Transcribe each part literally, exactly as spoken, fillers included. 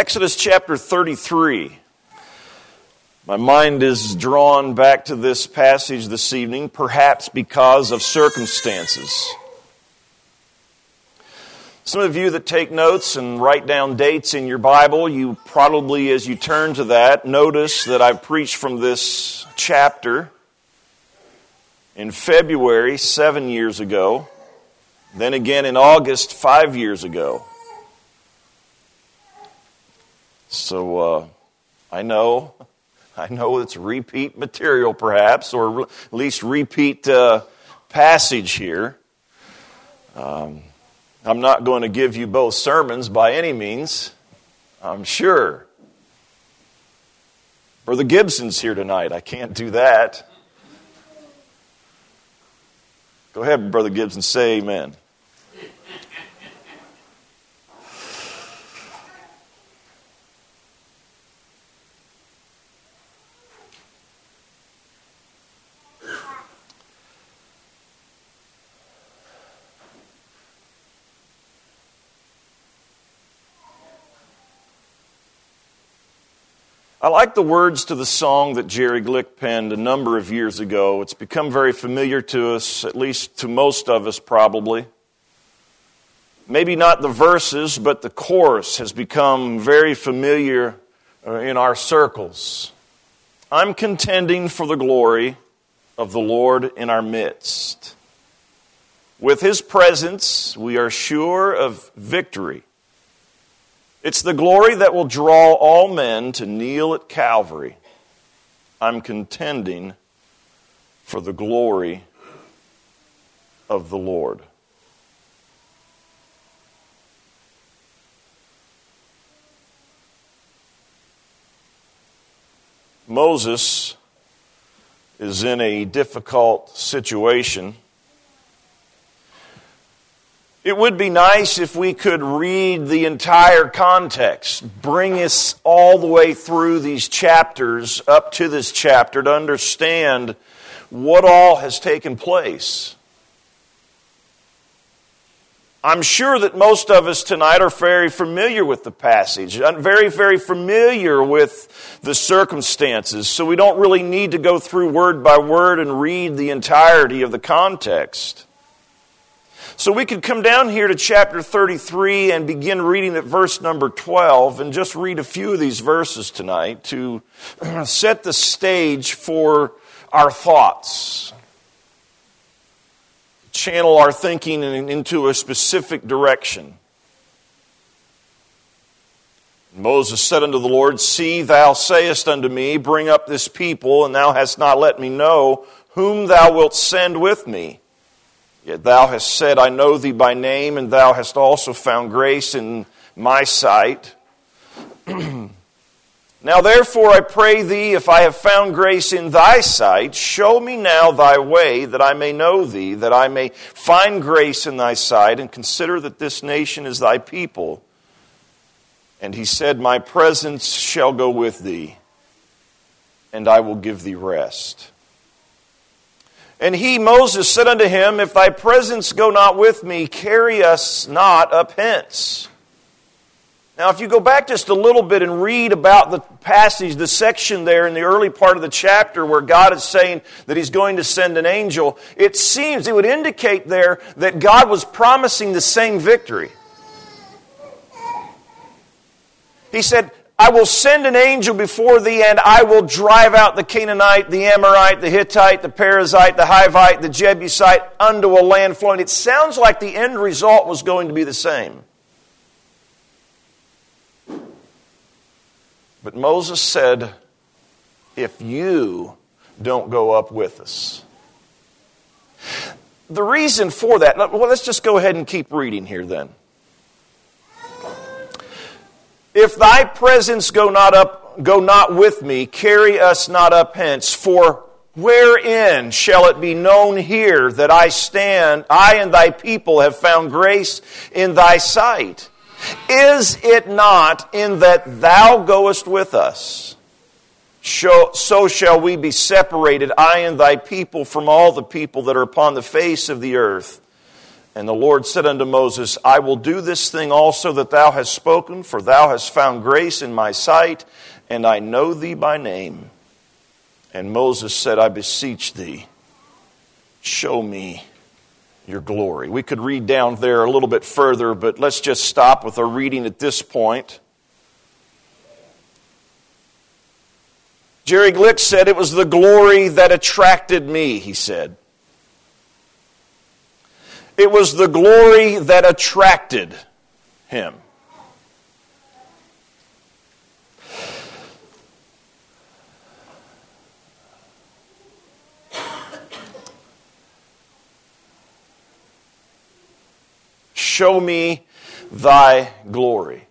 Exodus chapter thirty-three. My mind is drawn back to this passage this evening, perhaps because of circumstances. Some of you that take notes and write down dates in your Bible, you probably, as you turn to that, notice that I've preached from this chapter in February seven years ago, then again in August five years ago. So uh, I know, I know it's repeat material perhaps, or re- at least repeat uh, passage here. Um, I'm not going to give you both sermons by any means, I'm sure. Brother Gibson's here tonight. I can't do that. Go ahead, Brother Gibson, say amen. I like the words to the song that Jerry Glick penned a number of years ago. It's become very familiar to us, at least to most of us probably. Maybe not the verses, but the chorus has become very familiar in our circles. I'm contending for the glory of the Lord in our midst. With His presence, we are sure of victory. It's the glory that will draw all men to kneel at Calvary. I'm contending for the glory of the Lord. Moses is in a difficult situation. It would be nice if we could read the entire context, bring us all the way through these chapters, up to this chapter, to understand what all has taken place. I'm sure that most of us tonight are very familiar with the passage, very, very familiar with the circumstances, so we don't really need to go through word by word and read the entirety of the context. So we could come down here to chapter thirty-three and begin reading at verse number twelve and just read a few of these verses tonight to set the stage for our thoughts, channel our thinking into a specific direction. Moses said unto the Lord, See, thou sayest unto me, Bring up this people, and thou hast not let me know whom thou wilt send with me. Yet thou hast said, I know thee by name, and thou hast also found grace in my sight. Now therefore I pray thee, if I have found grace in thy sight, show me now thy way, that I may know thee, that I may find grace in thy sight, and consider that this nation is thy people. And he said, My presence shall go with thee, and I will give thee rest. And he, Moses, said unto him, If thy presence go not with me, carry us not up hence. Now, if you go back just a little bit and read about the passage, the section there in the early part of the chapter where God is saying that He's going to send an angel, it seems, it would indicate there that God was promising the same victory. He said, I will send an angel before thee, and I will drive out the Canaanite, the Amorite, the Hittite, the Perizzite, the Hivite, the Jebusite unto a land flowing. It sounds like the end result was going to be the same. But Moses said, if you don't go up with us. The reason for that, well, let's just go ahead and keep reading here then. If thy presence go not up, go not with me, carry us not up hence, for wherein shall it be known here that I stand, I and thy people have found grace in thy sight? Is it not in that thou goest with us? So shall we be separated, I and thy people, from all the people that are upon the face of the earth. And the Lord said unto Moses, I will do this thing also that thou hast spoken, for thou hast found grace in my sight, and I know thee by name. And Moses said, I beseech thee, show me your glory. We could read down there a little bit further, but let's just stop with our reading at this point. Jerry Glick said, it was the glory that attracted me, he said. It was the glory that attracted him. Show me thy glory.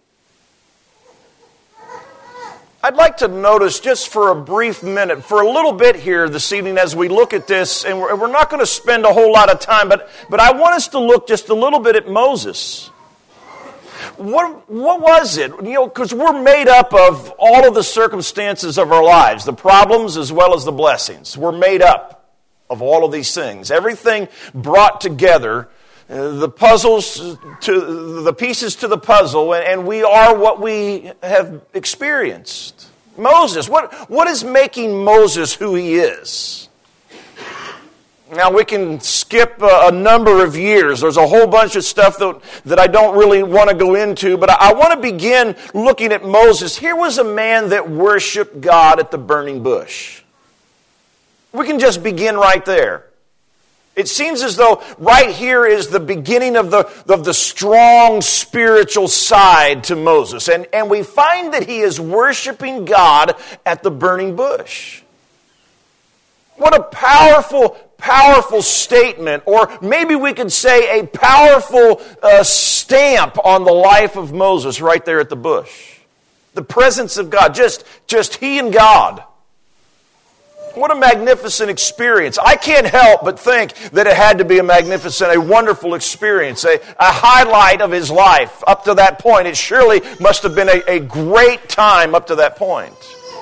I'd like to notice just for a brief minute, for a little bit here this evening as we look at this, and we're, we're not going to spend a whole lot of time, but, but I want us to look just a little bit at Moses. What, what was it? You know, because we're made up of all of the circumstances of our lives, the problems as well as the blessings. We're made up of all of these things. Everything brought together, uh, the puzzles to the pieces to the puzzle, and, and we are what we have experienced. Moses, what, what is making Moses who he is? Now, we can skip a, a number of years. There's a whole bunch of stuff that, that I don't really want to go into, but I, I want to begin looking at Moses. Here was a man that worshiped God at the burning bush. We can just begin right there. It seems as though right here is the beginning of the, of the strong spiritual side to Moses. And, and we find that he is worshiping God at the burning bush. What a powerful, powerful statement, or maybe we could say a powerful uh, stamp on the life of Moses right there at the bush. The presence of God, just, just he and God. What a magnificent experience. I can't help but think that it had to be a magnificent, a wonderful experience, a, a highlight of his life up to that point. It surely must have been a, a great time up to that point.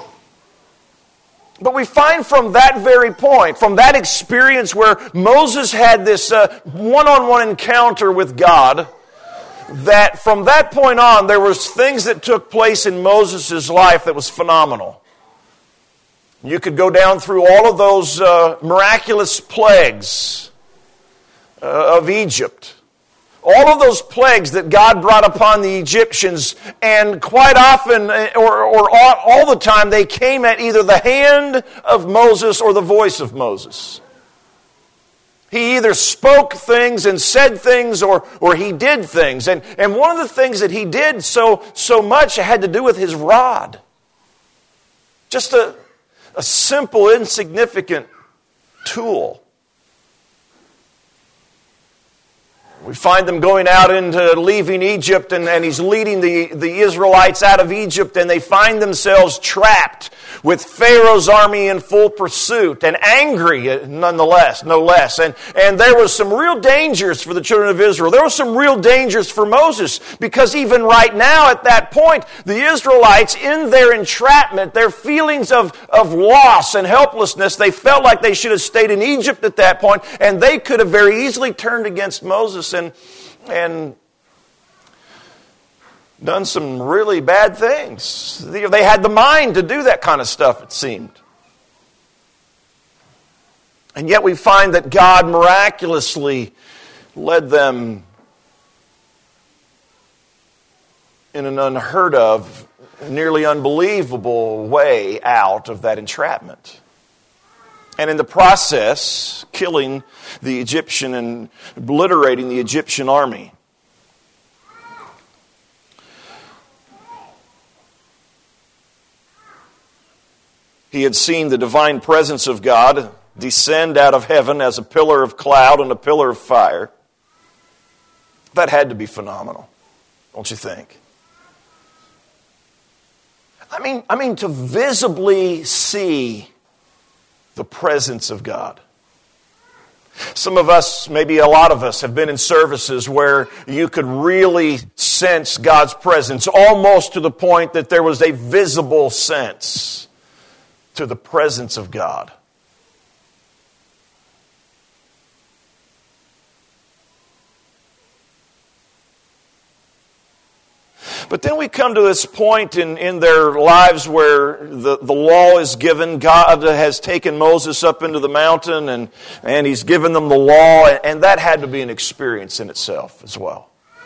But we find from that very point, from that experience where Moses had this uh, one-on-one encounter with God, that from that point on, there was things that took place in Moses' life that was phenomenal. You could go down through all of those uh, miraculous plagues uh, of Egypt. All of those plagues that God brought upon the Egyptians, and quite often, or, or all, all the time, they came at either the hand of Moses or the voice of Moses. He either spoke things and said things, or, or he did things. And, and one of the things that he did so, so much had to do with his rod. Just a... A simple, insignificant tool. We find them going out into leaving Egypt, and, and he's leading the, the Israelites out of Egypt, and they find themselves trapped with Pharaoh's army in full pursuit, and angry nonetheless, no less. And, and there was some real dangers for the children of Israel. There were some real dangers for Moses, because even right now at that point, the Israelites, in their entrapment, their feelings of, of loss and helplessness, they felt like they should have stayed in Egypt at that point, and they could have very easily turned against Moses and, and done some really bad things. They had the mind to do that kind of stuff, it seemed. And yet we find that God miraculously led them in an unheard of, nearly unbelievable way out of that entrapment. And in the process, killing the Egyptian and obliterating the Egyptian army. He had seen the divine presence of God descend out of heaven as a pillar of cloud and a pillar of fire. That had to be phenomenal, don't you think? I mean, I mean to visibly see the presence of God. Some of us, maybe a lot of us, have been in services where you could really sense God's presence, almost to the point that there was a visible sense to the presence of God. But then we come to this point in, in their lives where the, the law is given. God has taken Moses up into the mountain and, and he's given them the law, and that had to be an experience in itself as well.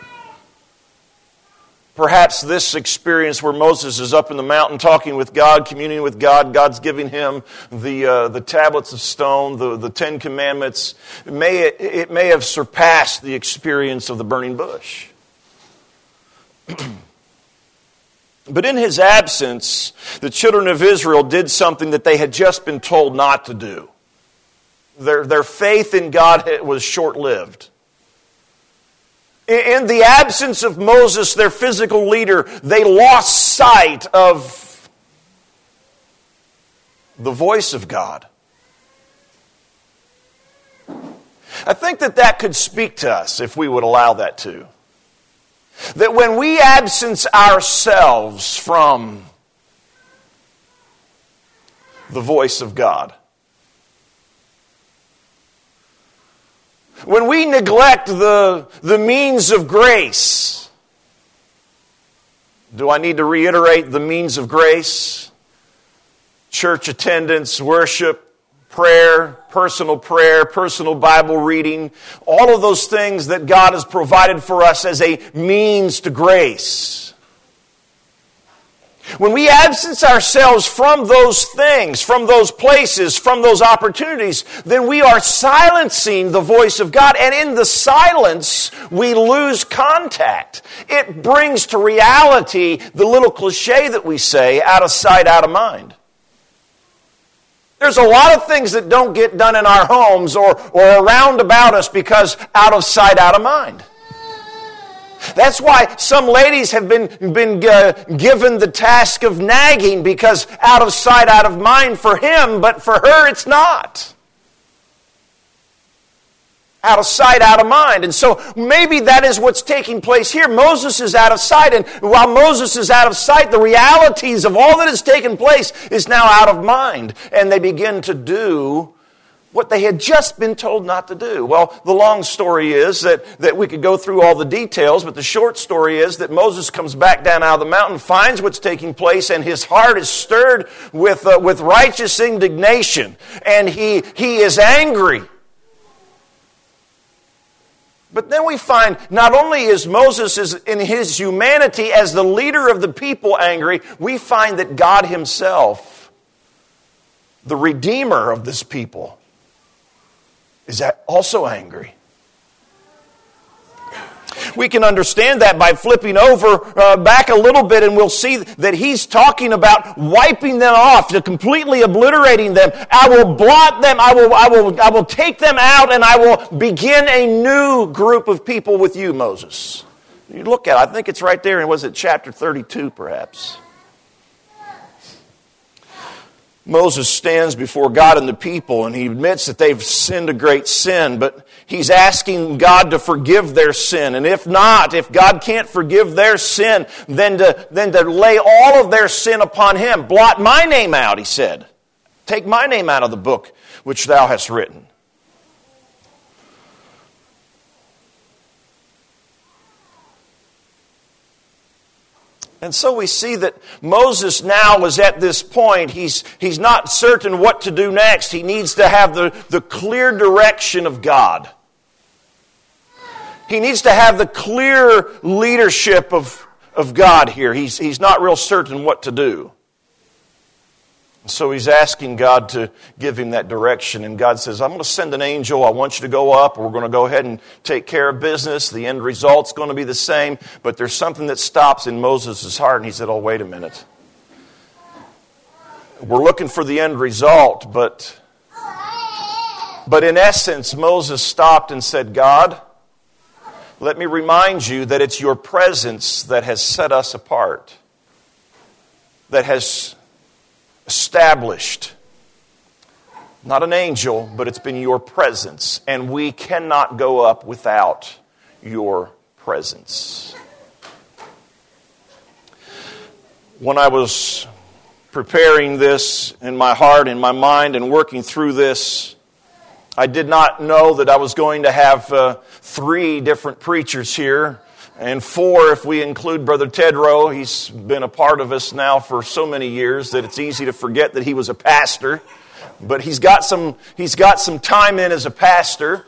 Perhaps this experience where Moses is up in the mountain talking with God, communing with God, God's giving him the uh, the tablets of stone, the, the Ten Commandments, it may, it may have surpassed the experience of the burning bush. But in his absence, the children of Israel did something that they had just been told not to do. Their, their faith in God was short-lived. In the absence of Moses, their physical leader, they lost sight of the voice of God. I think that that could speak to us if we would allow that to. That when we absence ourselves from the voice of God, when we neglect the, the means of grace, do I need to reiterate the means of grace? Church attendance, worship, prayer, personal prayer, personal Bible reading, all of those things that God has provided for us as a means to grace. When we absence ourselves from those things, from those places, from those opportunities, then we are silencing the voice of God. And in the silence, we lose contact. It brings to reality the little cliche that we say, out of sight, out of mind. There's a lot of things that don't get done in our homes or, or around about us because out of sight, out of mind. That's why some ladies have been, been uh, given the task of nagging, because out of sight, out of mind for him, but for her it's not. Out of sight, out of mind. And so maybe that is what's taking place here. Moses is out of sight, and while Moses is out of sight, the realities of all that has taken place is now out of mind. And they begin to do what they had just been told not to do. Well, the long story is that, that we could go through all the details, but the short story is that Moses comes back down out of the mountain, finds what's taking place, and his heart is stirred with, uh, with righteous indignation. And he, he is angry. But then we find not only is Moses is in his humanity as the leader of the people angry, we find that God himself, the Redeemer of this people, is also angry. We can understand that by flipping over uh, back a little bit, and we'll see that he's talking about wiping them off, to completely obliterating them. I will blot them, I will, I will, I will take them out, and I will begin a new group of people with you, Moses. You look at it, I think it's right there in, was it chapter thirty-two perhaps? Moses stands before God and the people, and he admits that they've sinned a great sin, but he's asking God to forgive their sin. And if not, if God can't forgive their sin, then to, then to lay all of their sin upon him. Blot my name out, he said. Take my name out of the book which thou hast written. And so we see that Moses now is at this point. He's, he's not certain what to do next. He needs to have the, the clear direction of God. He needs to have the clear leadership of, of God here. He's, he's not real certain what to do. So he's asking God to give him that direction. And God says, I'm going to send an angel. I want you to go up. We're going to go ahead and take care of business. The end result's going to be the same. But there's something that stops in Moses' heart. And he said, oh, wait a minute. We're looking for the end result. But, but in essence, Moses stopped and said, God, let me remind you that it's your presence that has set us apart. That has established, not an angel, but it's been your presence, and we cannot go up without your presence. When I was preparing this in my heart, in my mind, and working through this, I did not know that I was going to have uh, three different preachers here And four, if we include Brother Tedrow. He's been a part of us now for so many years that it's easy to forget that he was a pastor. But he's got some, he's got some time in as a pastor.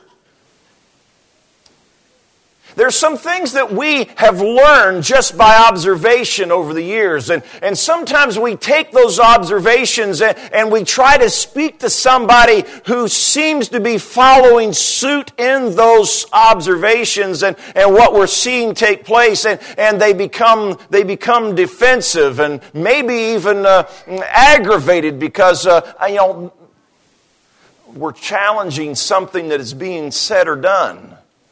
There's some things that we have learned just by observation over the years. And, and sometimes we take those observations and, and we try to speak to somebody who seems to be following suit in those observations and, and what we're seeing take place. And, and they become they become defensive and maybe even uh, aggravated because, uh, you know, we're challenging something that is being said or done.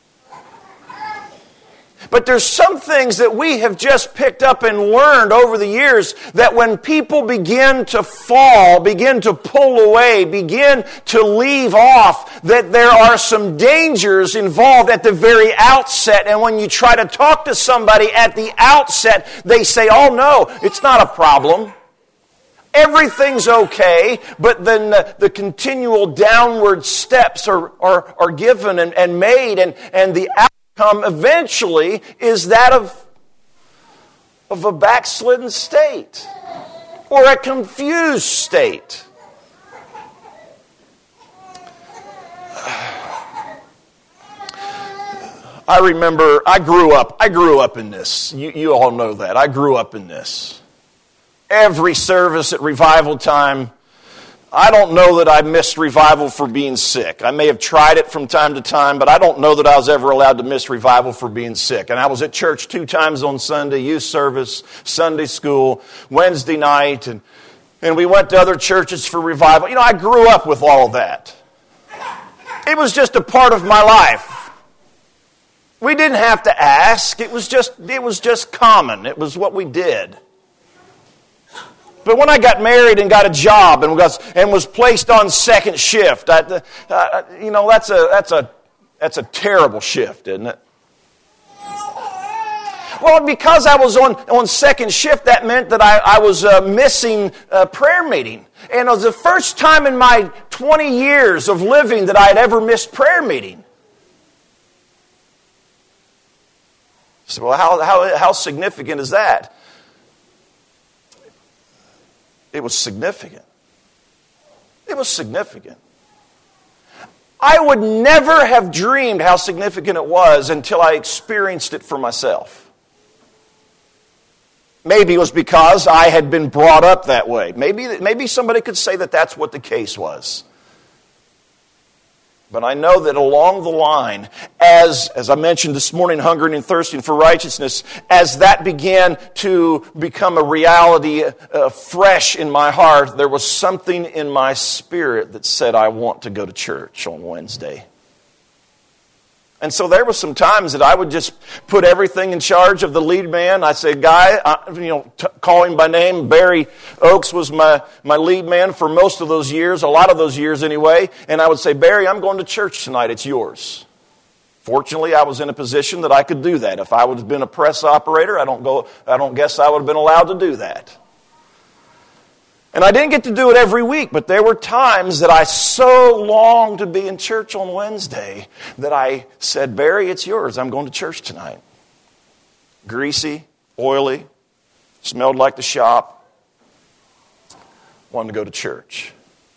But there's some things that we have just picked up and learned over the years that when people begin to fall, begin to pull away, begin to leave off, that there are some dangers involved at the very outset. And when you try to talk to somebody at the outset, they say, oh no, it's not a problem. Everything's okay, but then the, the continual downward steps are, are, are given and, and made, and, and the outcome eventually is that of, of a backslidden state or a confused state. I remember, I grew up, I grew up in this. You, you all know that. I grew up in this. Every service at revival time, I don't know that I missed revival for being sick. I may have tried it from time to time, but I don't know that I was ever allowed to miss revival for being sick. And I was at church two times on Sunday, youth service, Sunday school, Wednesday night, and, and we went to other churches for revival. You know, I grew up with all of that. It was just a part of my life. We didn't have to ask. It was just, it was just common. It was what we did. But when I got married and got a job and was and was placed on second shift, I, uh, you know that's a that's a that's a terrible shift, isn't it? Well, because I was on, on second shift, that meant that I, I was uh, missing a prayer meeting, and it was the first time in my twenty years of living that I had ever missed prayer meeting. So, well, how how how significant is that? It was significant. It was significant. I would never have dreamed how significant it was until I experienced it for myself. Maybe it was because I had been brought up that way. Maybe, maybe somebody could say that that's what the case was. But I know that along the line, as, as I mentioned this morning, hungering and thirsting for righteousness, as that began to become a reality uh, fresh in my heart, there was something in my spirit that said, I want to go to church on Wednesday. And so there were some times that I would just put everything in charge of the lead man. I said, Guy, I, you know, t- call him by name. Barry Oakes was my, my lead man for most of those years, a lot of those years anyway. And I would say, Barry, I'm going to church tonight. It's yours. Fortunately, I was in a position that I could do that. If I would have been a press operator, I don't go. I don't guess I would have been allowed to do that. And I didn't get to do it every week, but there were times that I so longed to be in church on Wednesday that I said, Barry, it's yours. I'm going to church tonight. Greasy, oily, smelled like the shop. Wanted to go to church.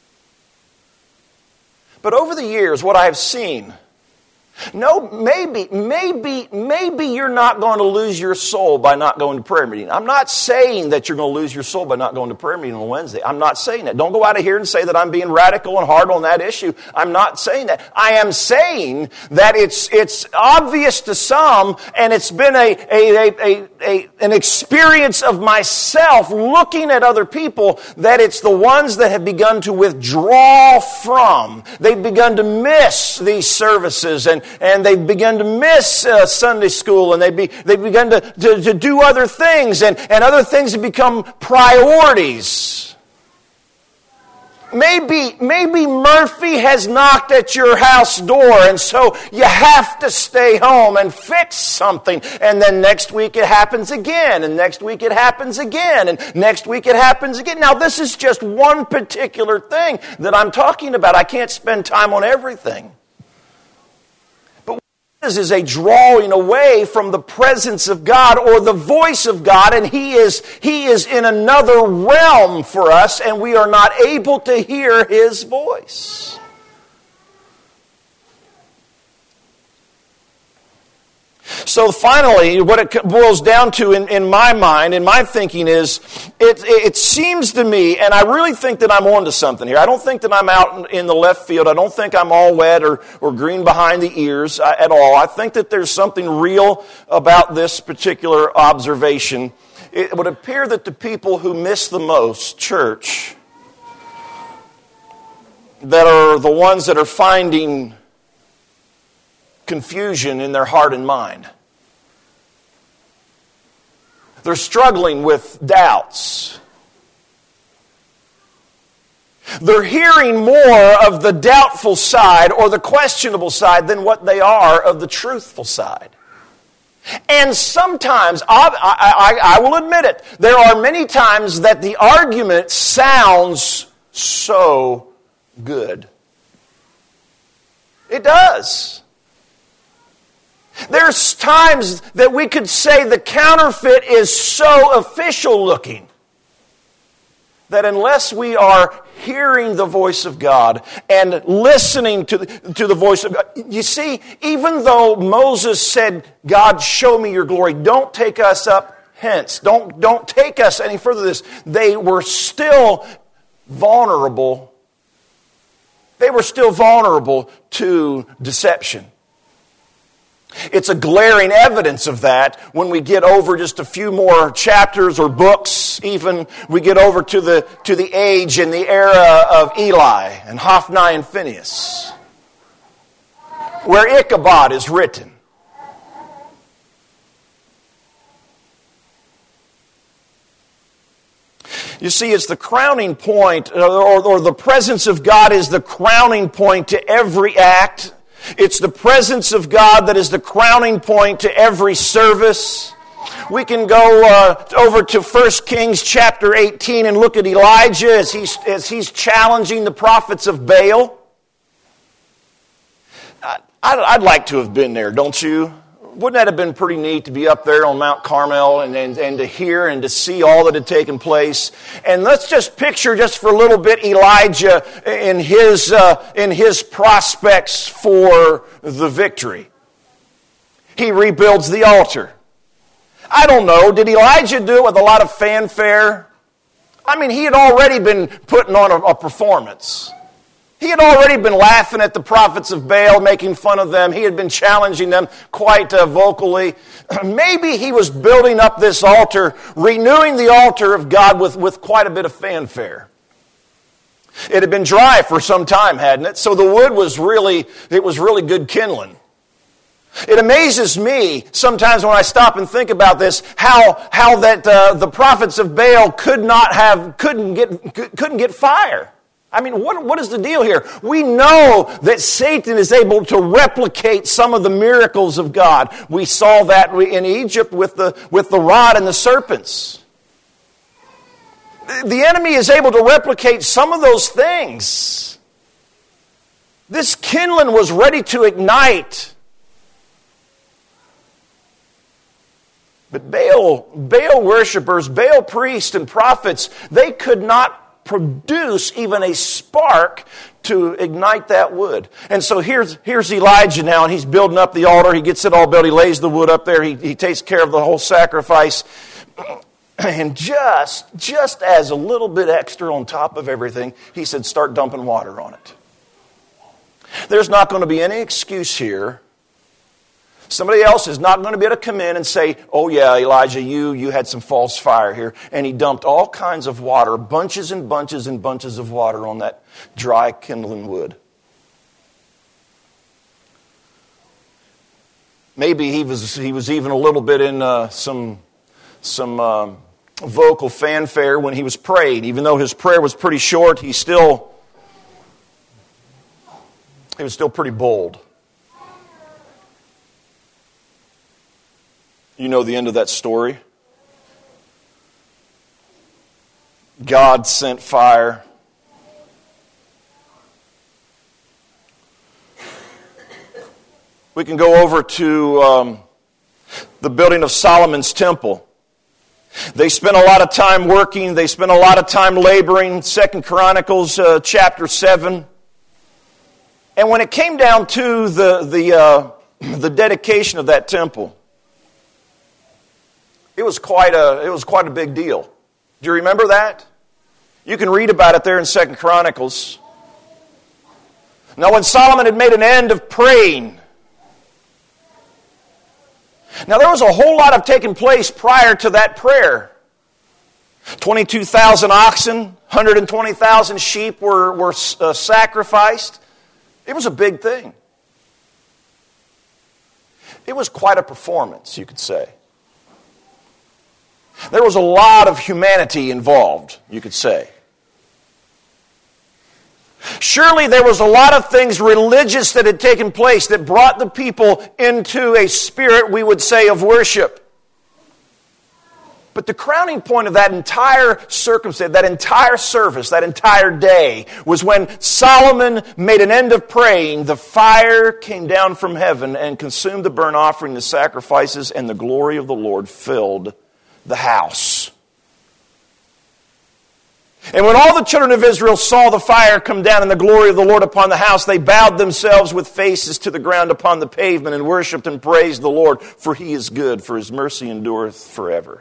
But over the years, what I have seen, no, maybe, maybe, maybe you're not going to lose your soul by not going to prayer meeting. I'm not saying that you're going to lose your soul by not going to prayer meeting on Wednesday. I'm not saying that. Don't go out of here and say that I'm being radical and hard on that issue. I'm not saying that. I am saying that it's it's obvious to some, and it's been a, a, a, a an experience of myself looking at other people, that it's the ones that have begun to withdraw from. They've begun to miss these services, and And they've begun to miss uh, Sunday school, and they've, be, they've begun to, to, to do other things, and, and other things have become priorities. Maybe, maybe Murphy has knocked at your house door, and so you have to stay home and fix something. And then next week it happens again, and next week it happens again, and next week it happens again. Now, this is just one particular thing that I'm talking about. I can't spend time on everything. is a drawing away from the presence of God or the voice of God, and He is, He is in another realm for us, and we are not able to hear His voice. So finally, what it boils down to in, in my mind, in my thinking is, it, it seems to me, and I really think that I'm onto something here. I don't think that I'm out in the left field. I don't think I'm all wet or, or green behind the ears at all. I think that there's something real about this particular observation. It would appear that the people who miss the most church, that are the ones that are finding confusion in their heart and mind. They're struggling with doubts. They're hearing more of the doubtful side or the questionable side than what they are of the truthful side. And sometimes, I, I, I will admit it, there are many times that the argument sounds so good. It does. There's times that we could say the counterfeit is so official looking that unless we are hearing the voice of God and listening to the, to the voice of God, you see, even though Moses said, God, show me your glory, don't take us up hence, don't, don't take us any further than this, they were still vulnerable. They were still vulnerable to deception. It's a glaring evidence of that when we get over just a few more chapters or books, even we get over to the to the age and the era of Eli and Hophni and Phinehas, where Ichabod is written. You see, it's the crowning point, or, or the presence of God is the crowning point to every act. It's the presence of God that is the crowning point to every service. We can go uh, over to First Kings chapter eighteen and look at Elijah as he's, as he's challenging the prophets of Baal. I'd, I'd like to have been there, don't you? Wouldn't that have been pretty neat to be up there on Mount Carmel and, and, and to hear and to see all that had taken place? And let's just picture just for a little bit Elijah in his, uh, in his prospects for the victory. He rebuilds the altar. I don't know, did Elijah do it with a lot of fanfare? I mean, he had already been putting on a, a performance. He had already been laughing at the prophets of Baal, making fun of them. He had been challenging them quite uh, vocally. Maybe he was building up this altar, renewing the altar of God with, with quite a bit of fanfare. It had been dry for some time, hadn't it? So the wood was really, it was really good kindling. It amazes me sometimes when I stop and think about this, how how that uh, the prophets of Baal could not have, couldn't get, couldn't get fire. I mean, what, what is the deal here? We know that Satan is able to replicate some of the miracles of God. We saw that in Egypt with the, with the rod and the serpents. The enemy is able to replicate some of those things. This kindling was ready to ignite. But Baal, Baal worshipers, Baal priests and prophets, they could not produce even a spark to ignite that wood. And so here's, here's Elijah now, and he's building up the altar. He gets it all built. He lays the wood up there. He, he takes care of the whole sacrifice. And just, just as a little bit extra on top of everything, he said, start dumping water on it. There's not going to be any excuse here. Somebody else is not going to be able to come in and say, oh yeah, Elijah, you, you had some false fire here. And he dumped all kinds of water, bunches and bunches and bunches of water on that dry kindling wood. Maybe he was he was even a little bit in uh, some, some um, vocal fanfare when he was prayed. Even though his prayer was pretty short, he still, he was still pretty bold. You know the end of that story. God sent fire. We can go over to um, the building of Solomon's temple. They spent a lot of time working. They spent a lot of time laboring. Second Chronicles uh, chapter seven. And when it came down to the the uh, the dedication of that temple, it was quite a it was quite a big deal. Do you remember that? You can read about it there in Second Chronicles. Now, when Solomon had made an end of praying, now there was a whole lot of taking place prior to that prayer. Twenty-two thousand oxen, one hundred twenty thousand sheep were were uh, sacrificed. It was a big thing. It was quite a performance, you could say. There was a lot of humanity involved, you could say. Surely there was a lot of things religious that had taken place that brought the people into a spirit, we would say, of worship. But the crowning point of that entire circumstance, that entire service, that entire day, was when Solomon made an end of praying, the fire came down from heaven and consumed the burnt offering, the sacrifices, and the glory of the Lord filled the house. And when all the children of Israel saw the fire come down and the glory of the Lord upon the house, they bowed themselves with faces to the ground upon the pavement and worshipped and praised the Lord, for He is good, for His mercy endureth forever.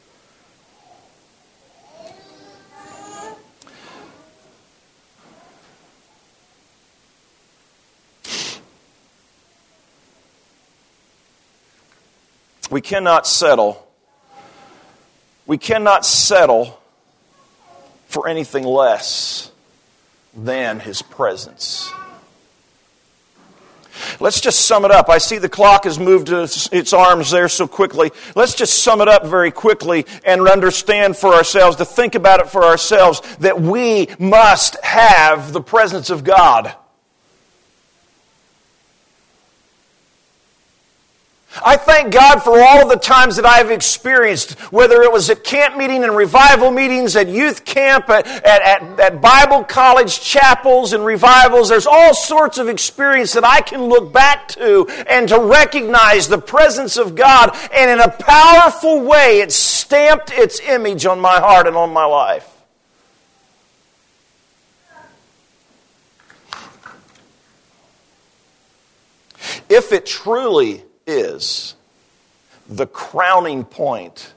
We cannot settle. We cannot settle for anything less than His presence. Let's just sum it up. I see the clock has moved to its arms there so quickly. Let's just sum it up very quickly and understand for ourselves, to think about it for ourselves, that we must have the presence of God. I thank God for all of the times that I've experienced, whether it was at camp meeting and revival meetings, at youth camp, at, at, at Bible college chapels and revivals. There's all sorts of experience that I can look back to and to recognize the presence of God. And in a powerful way, it stamped its image on my heart and on my life. If it truly is the crowning point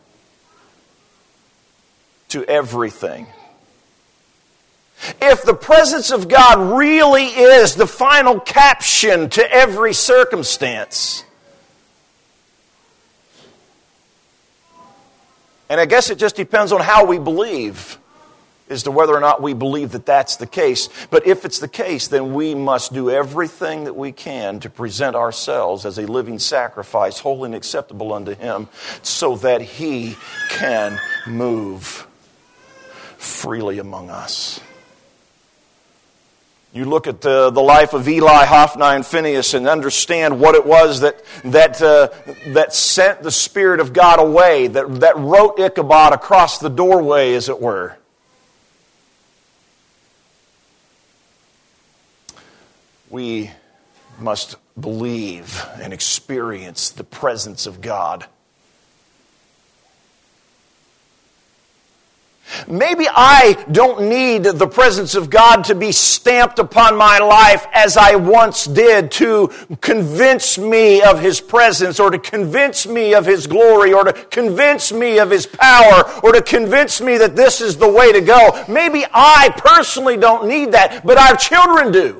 to everything, if the presence of God really is the final caption to every circumstance, and I guess it just depends on how we believe as to whether or not we believe that that's the case. But if it's the case, then we must do everything that we can to present ourselves as a living sacrifice, holy and acceptable unto Him, so that He can move freely among us. You look at the, the life of Eli, Hophni, and Phinehas and understand what it was that that uh, that sent the Spirit of God away, that, that wrote Ichabod across the doorway, as it were. We must believe and experience the presence of God. Maybe I don't need the presence of God to be stamped upon my life as I once did to convince me of His presence, or to convince me of His glory, or to convince me of His power, or to convince me that this is the way to go. Maybe I personally don't need that, but our children do.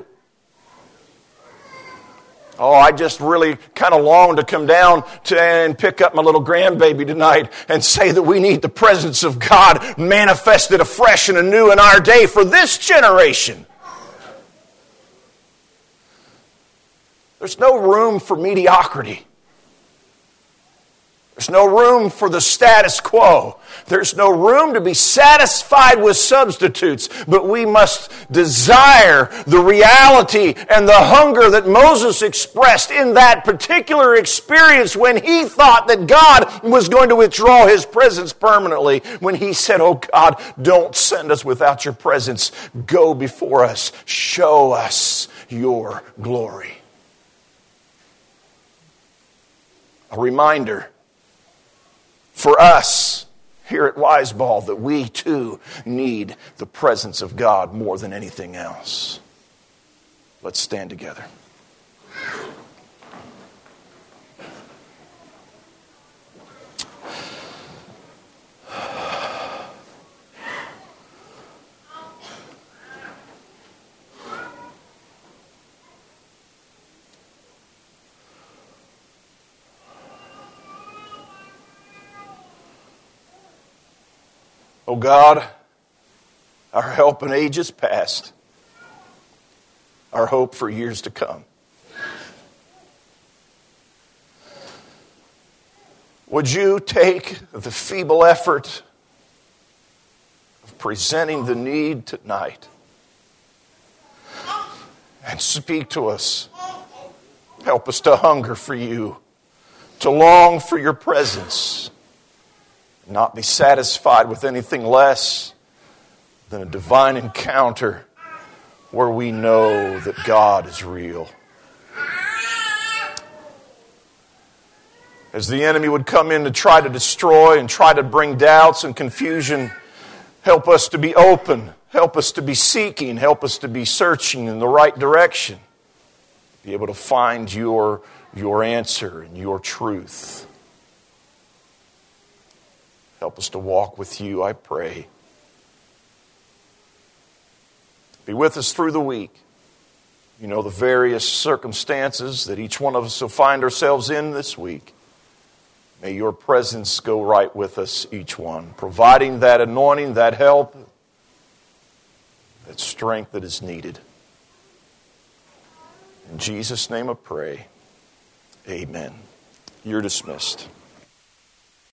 Oh, I just really kind of long to come down to, and pick up my little grandbaby tonight and say that we need the presence of God manifested afresh and anew in our day for this generation. There's no room for mediocrity. There's no room for the status quo. There's no room to be satisfied with substitutes, but we must desire the reality and the hunger that Moses expressed in that particular experience when he thought that God was going to withdraw His presence permanently, when he said, "Oh God, don't send us without your presence. Go before us. Show us your glory." A reminder for us here at Wiseball that we too need the presence of God more than anything else. Let's stand together. Oh God, our help in ages past, our hope for years to come. Would you take the feeble effort of presenting the need tonight and speak to us? Help us to hunger for you, to long for your presence, not be satisfied with anything less than a divine encounter where we know that God is real. As the enemy would come in to try to destroy and try to bring doubts and confusion, help us to be open, help us to be seeking, help us to be searching in the right direction, be able to find your, your answer and your truth. Help us to walk with you, I pray. Be with us through the week. You know the various circumstances that each one of us will find ourselves in this week. May your presence go right with us, each one, providing that anointing, that help, that strength that is needed. In Jesus' name I pray. Amen. You're dismissed.